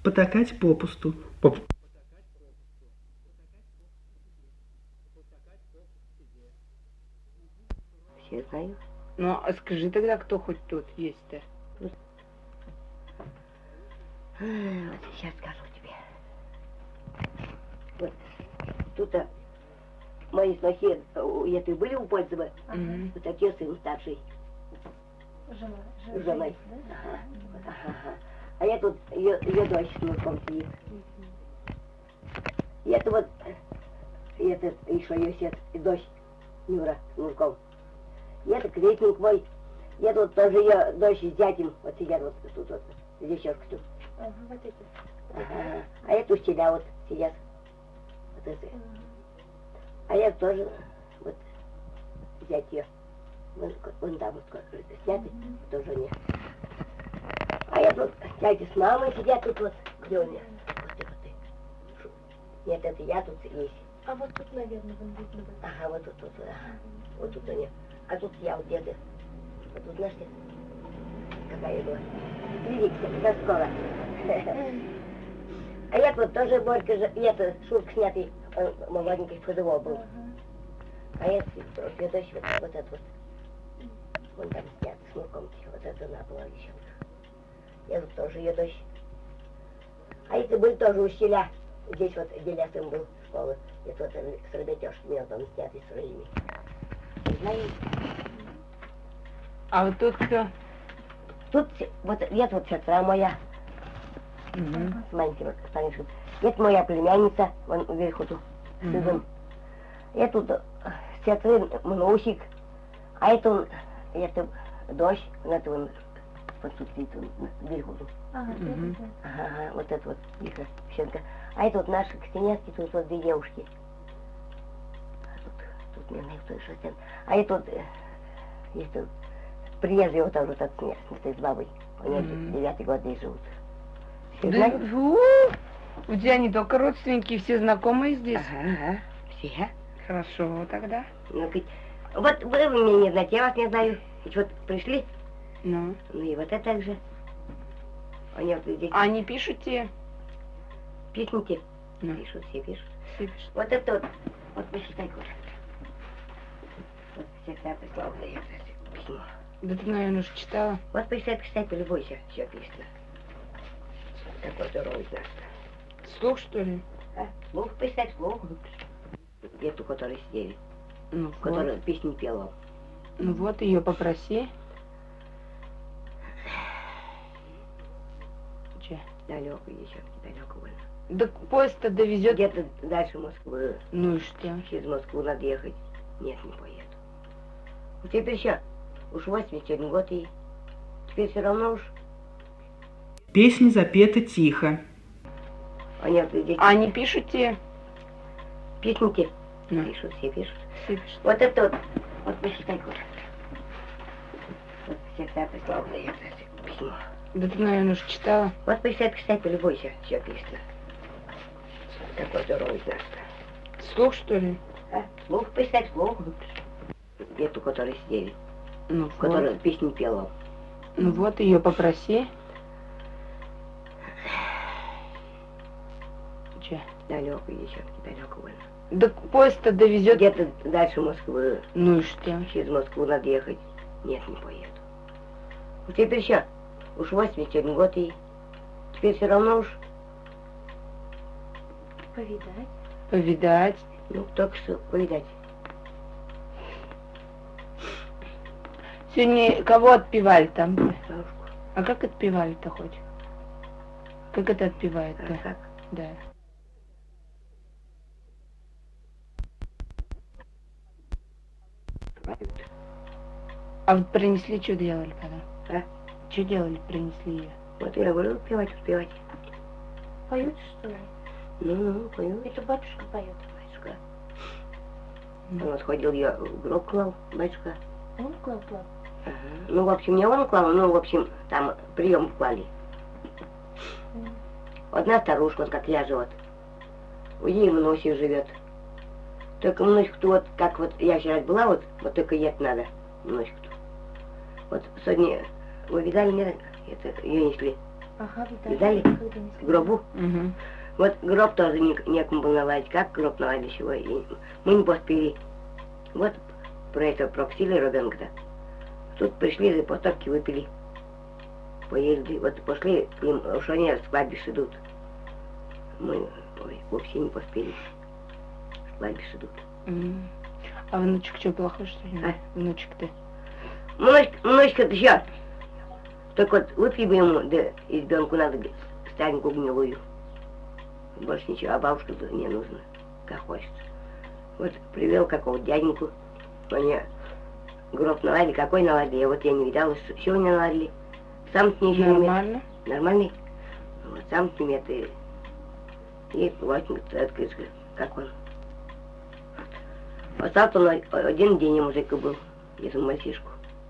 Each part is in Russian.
Потакать попусту. Все знаю. Ну, а скажи тогда, кто хоть тут есть-то? Вот сейчас скажу тебе. Вот тут мои снохи, это были у Пользова, вот отец сын старший. Женой. Ага. Ага. А я тут ее дочь с внуком сидит. И это вот, это еще ее отец и дочь Юра с внуком. И это крестник мой. Я тут тоже ее дочь с зятем вот сидят вот тут вот, здесь тут. Ага, вот эти. Ага. А это у тебя вот сидят. Вот это. А я тоже вот зять ее. Вон там вот снятый, тоже нет. А я тут дядя с мамой сидят тут вот, где у меня. Вот. Нет, это я тут есть. А вот тут, наверное, вон видно. Ага, вот тут, ага. Вот тут они. А тут я вот деда. Вот тут, знаешь, какая была. Видите, до скоро. А я тут тоже Борька, это Шурка снятый, молоденький ФДО был. А я дочь вот этот вот. Вон там снят с внуком, вот это она была еще. Я тут тоже ее дочь. А это были тоже учителя. Здесь вот, где я сын был, школы. Это вот с ребятешками, вот он снятый с своими. Знаете? А вот тут кто? Тут вот, это вот сестра моя. С маленьким Станишем. Это моя племянница, вон вверху тут, сыном. Это тут сестры Мнусик. А это дождь, это он вот тут сидит, вверху. Ага, Ага, вот это вот девчонка. А это вот наши Ксеневские, тут вот две девушки. Тут мне найдут что-то. А это вот, это приезжие вот там вот от с бабой. Они 9-й год здесь живут. Все Да, знают? у тебя не только родственники, все знакомые здесь? Ага, все. Хорошо тогда. Ну, вот вы меня не знаете, я вас не знаю. Ведь вот пришли, Ну. ну и вот это так же. Они вот здесь Они пишут тебе? пишите. Ну. Пишут, все пишут. Все пишут. Вот это вот посчитай, Коля. Вот всегда прислал мне это письмо. Да ты, наверное, уже читала. Вот посчитай, полюбуйся, все писано. Такой здоровый наш. Слух, что ли? А? Слух посчитай, слух. Эту, которые сидели, Ну которая вот. песню пела. Ну вот, ее попроси. Че? Далеко еще, далеко больно. Да поезд-то довезет. Где-то дальше Москвы. Ну и что? Через Москву надо ехать. Нет, не поеду. Теперь еще, уж 81 год и теперь все равно уж. Песня запета тихо. Они здесь Они пишут тебе? песните. Ну. Пишут, все пишут. Все пишут. Вот это вот посчитай, Коля. Вот всегда прислал мне это письмо. Да ты, наверное, уже читала. Вот посчитай, полюбуйся, все писано. Такой здоровый наш. Слух, что ли? А? Слух посчитай, слух. Эту, которые сидели, Ну которая вот. песню пела. Ну вот, ее попроси. Че? Далеко еще, далеко больно. Да поезд-то довезет. Где-то дальше Москвы. Ну и что? Через Москву надо ехать. Нет, не поеду. Теперь еще, уж 81 год и теперь все равно уж, Повидать. Повидать. ну, только что повидать. Сегодня кого отпевали там? Бабушку. А как отпевали-то хоть? Как это отпевают-то? А как? Да. А вот принесли, что делали когда? А? Что делали, принесли ее? Вот я говорю, успевать. Поют, что ли? Ну, пою. Это батюшка поет. Батюшка. Он вот ходил, я в гроб клал, батюшка. Он клал. Ага. Ну, в общем, не он клал, ну, в общем, там прием клали. Одна старушка, вот как я живет. У нее Мносик живет. Только Мносик-то вот, как вот я вчера была, вот только ехать надо, Мносик-то. Вот сегодня вы видали, нет, это ее несли Ага, Видали? когда не К гробу. Угу. Вот гроб тоже некому было наладить. Как гроб наладить его? И мы не поспели. Вот про это проксили ребенка-то. Тут пришли, по стопке выпили. Поели. Вот пошли, им, уж они с кладбища идут. Мы вообще не поспели. С кладбища идут. А внучек что, плохой, что ли? А? Внучек-то? Мночка-то еще. Так вот, выпили бы ему, да избенку надо, старенькую гнилую. Больше ничего, а бабушка-то не нужно, как хочется. Вот привел какого-то дяденьку, они гроб наладили, какой наладили, вот я не видала, все не наладили. Сам с ней еще не Нормально? Нормальный? Вот сам с ними это и плотник, как он. Остался он один день мужика был, если мальчишку.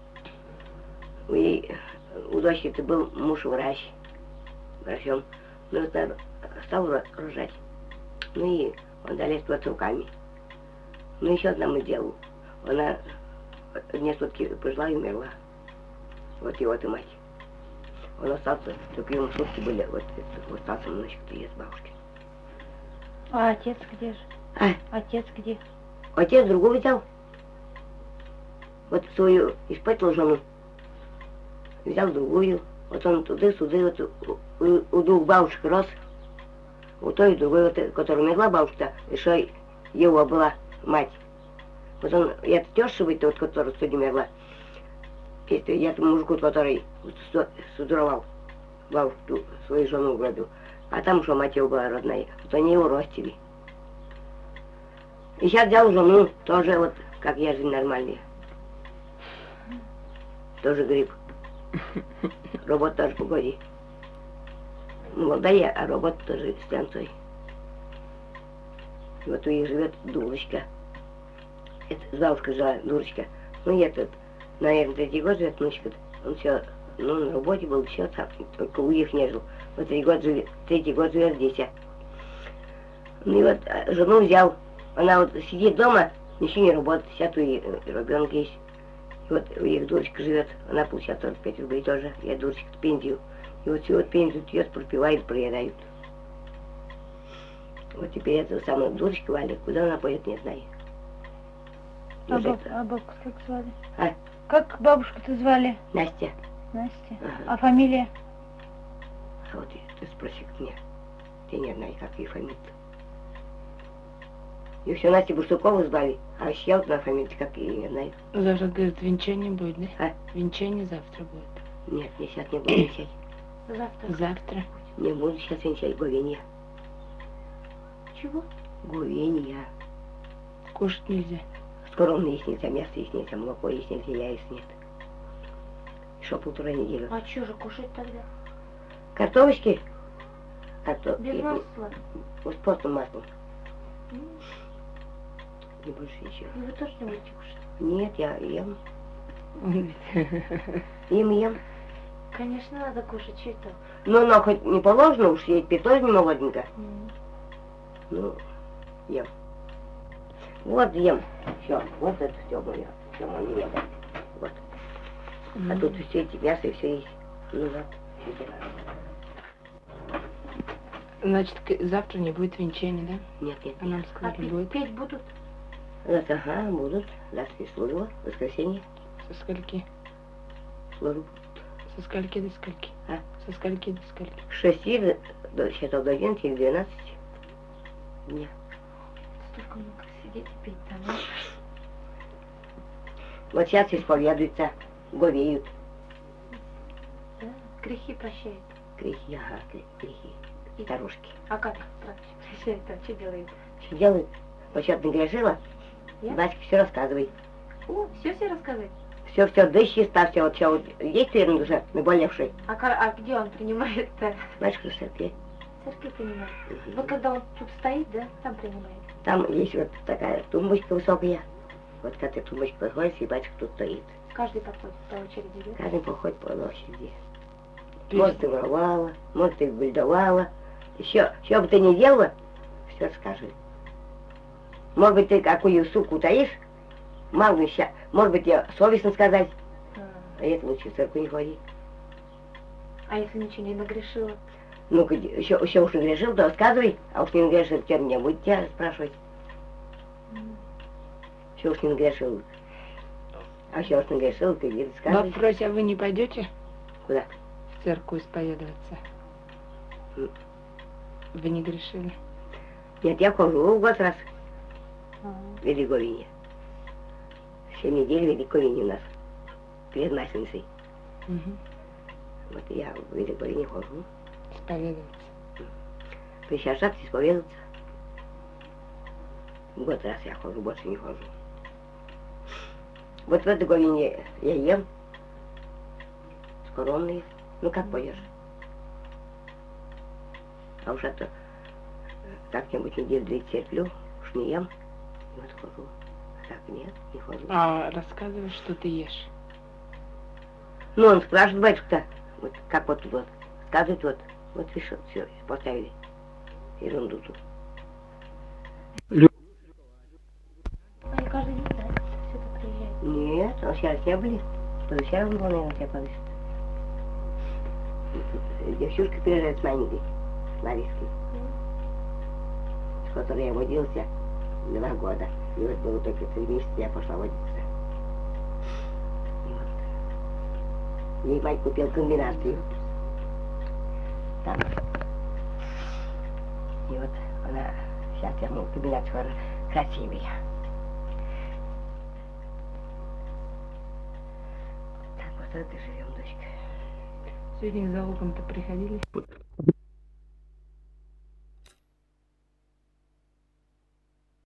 И у дочки-то был муж врач, врачом. Ну, вот стал рожать. Ну и он залез под руками. Ну, еще одному делу. Она дня сутки пожила и умерла. Вот его-то мать. Он остался, только ему сутки были, вот остался внучек-то из бабушки. А отец где же? А, Отец где? отец другого взял. Вот свою испытывал жену. Взял другую. Вот он туды-сюды, вот у двух бабушек рос. У той и другой, вот, которая умерла бабушка, еще его была мать. Вот он, я теща быть, вот, которая сегодня умерла. Я тому мужику, который судоровал бабушку, свою жену угробил. А там что мать его была родная. Вот они его ростили. И сейчас взял жену, тоже вот, как я же нормальный. Тоже гриб. Работа тоже погоди. Молодая, а работа тоже с тянцой. Вот у них живет дурочка. Это бабушка жила, дурочка. Ну, я тут, наверное, 3 года живет внучка. Он все, ну, на работе был, все там, только у них не жил. Вот 3 года живет, 3-й год живет здесь. Ну и вот жену взял. Она вот сидит дома, ничего не работает, сейчас у ребенок есть. И вот у их дурочка живет, она получает 45 рублей тоже, я дурочка пенсию. И вот всю вот пенсию пьет, пропивает, проедают. Вот теперь эту самую дурочку Валя, куда она пойдет, не знаю. А, Вот это. бабку как звали? А, Как бабушку-то звали? Настя. Настя. Ага. А фамилия? А вот ты спроси к мне. Ты не знаешь, как ее фамилия. И все Настя Бурсукову звали, а я вот на фамилию, как ее не знаю. Завтра, говорит, венчание будет, да? А? Венчание завтра будет. Нет, я сейчас не буду венчать. Завтра. Завтра. Не буду сейчас венчать говенья. Чего? Говенья. Кушать нельзя. Скоро он есть нельзя, мясо есть нельзя, молоко есть нельзя, яиц нет. Еще 1,5 недели. А что же кушать тогда? Картошки. Без масла. Вот просто маслом. М, Не больше ничего. И вы тоже не будете кушать? Нет, я ем. Он Ем. Конечно, надо кушать, что это? Ну, но хоть не положено, уж я теперь тоже не молоденько. Ну, ем. Вот ем. Все, вот это все мое. Все мое. Вот. А тут все эти мясо и все есть. Ну вот. Значит, завтра не будет венчания, да? Нет, нет, А нам нет. А сказали, будет. петь будут? Вот, ага, будут. Завтра и служба. Воскресенье. Со скольки? Служба. Со скольки до скольки? А? Со скольки до скольки? С 6 до часов до 11 или 12 дня. Столько много сидеть и петь там, а? Вот сейчас исповедуются, говеют. Да? Грехи прощает. Грехи, ага, грехи. Старушки. А как прощает? А что делает? Что делают? Вот сейчас нагрешила, Я? Васька все рассказывай. О, все рассказывает? Все, да чисто, все, вот, все, вот, есть ты на душе, наболевший. А где он принимает-то? Батюшка в церкви. Церковь принимает. Вот когда он тут стоит, да, там принимает. Там есть вот такая тумбочка высокая. Вот к этой тумбочке подходишь, и батюшка тут стоит. Каждый подходит по очереди, да? Каждый походит по очереди. Может, ты воровала, может, ты бульдовала. Еще бы ты не делала, все скажи. Может быть, ты какую суку таишь, мало еще, может быть, тебе совестно сказать, а это лучше в церковь не ходи. А если ничего не нагрешила? Ну, еще уж не грешил, то рассказывай, а уж не нагрешил, тем не будет тебя спрашивать. Еще уж не нагрешил. А еще уж не нагрешил, ты не рассказывай. Вопрос, а вы не пойдете Куда? в церковь исповедоваться? М. Вы не грешили? Нет, я хожу в год раз в Великовине. 7 недель в Великовине у нас. Перед Масленицей. Угу. Вот я в Великовине хожу. Исповедоваться. Причащаться, исповедоваться. В год раз я хожу, больше не хожу. Вот в этой Говине я ем. Скоромные. Ну как пойдешь? А уж это как-нибудь неделю 2 терплю, уж не ем. И вот хожу. А так нет, не хожу. А рассказывай, что ты ешь. Ну, он спрашивает, батюшка, вот как вот тут вот. Сказывает вот решил, все, поставили. Ерунду тут. Они каждый день, да, сюда приезжают? Нет, он сейчас не были. Позавчера он был, наверное, тебя подышит. Девчушка приезжает с маленькой, Лариской, с которой я водился 2 года. И вот было только 3 месяца, я пошла водиться. И вот. Ей мать купил комбинацию. Там. И вот она, сейчас я могу комбинацию красивее. Так вот это живем, дочка. Сегодня за луком-то приходили?